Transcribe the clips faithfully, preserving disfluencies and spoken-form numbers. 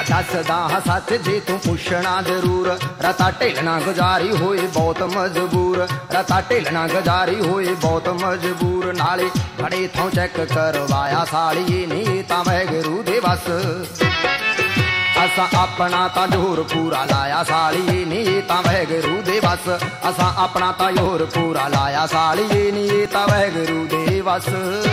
दसदा हाँ सच जे तू पुछना जरूर। रता ढिलना गुजारी होए बहुत मजबूर, रता ढिलना गुजारी होए बहुत मजबूर। नाले बड़े थों चेक करवाया सालिए नी तां वाहिगुरू दे वस। असा अपना ता जोर पूरा लाया सालिए नी तां वाहिगुरू दे वस। असा अपना ता जोर पूरा लाया सालिए नी तां वाहिगुरू दे वस।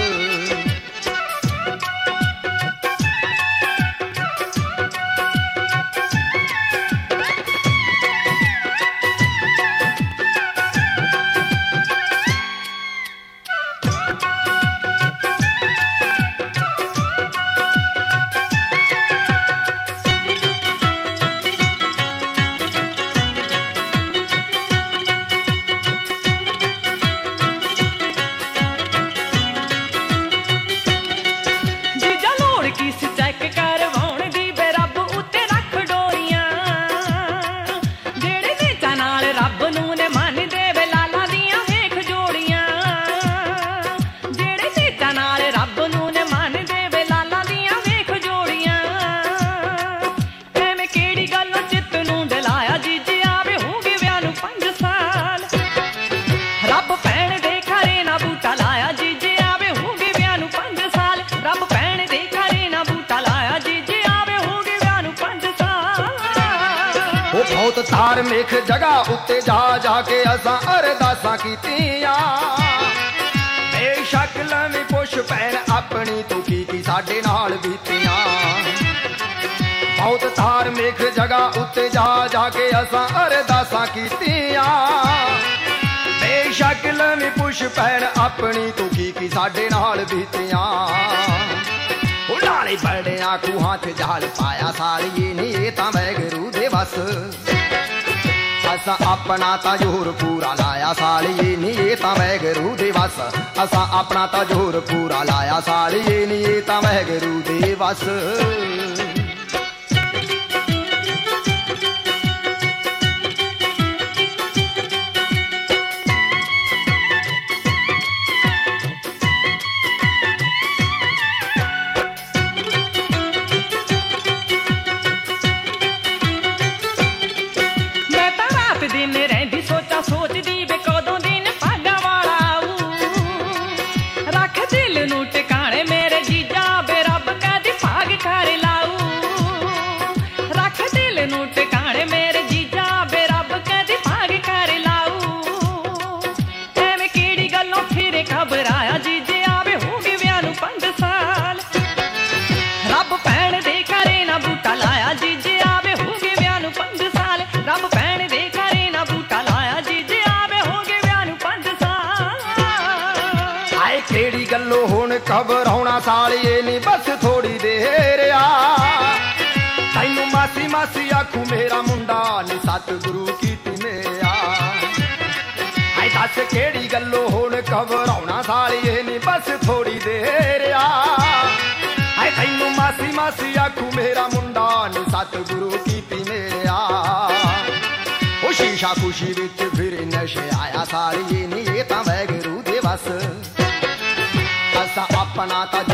बहुत धार्मिक जगह उत्ते जा जाके असां अरदासां कीतियां। बेशक लवी पुछ भैन अपनी तू की की साडे नाल बीतियां। बहुत धार्मिक जगह उत्ते जा जाके असां अरदासां कीतियां। बेशक लवी पुछ भैन अपनी तू की की साडे नाल बीतियां। नाले बड़िया खूहां च जाल पाया सालिए नी तां वाहिगुरू दे वस। असा अपना ता जोर पूरा लाया सालिए नी तां वाहिगुरू दे वस। असा अपना ता जोर पूरा लाया सालिए नी तां वाहिगुरू दे वस। घबराउणा सालिए नी बस थोड़ी देर आ। तैनू मासी मासी आखू मेरा मुंडा नी सतगुरु कीती मेरा। आई दस केड़ी गल्लो हुण घबराउणा सालिए नी बस थोड़ी देर आ। आई तैनू मासी मासी आखू मेरा मुंडा नी सतगुरु कीती मेरा। ओ शीशा खुशी विच फिर नशे आया सालिए नी तां वाहिगुरू दे वस। असा अपना ता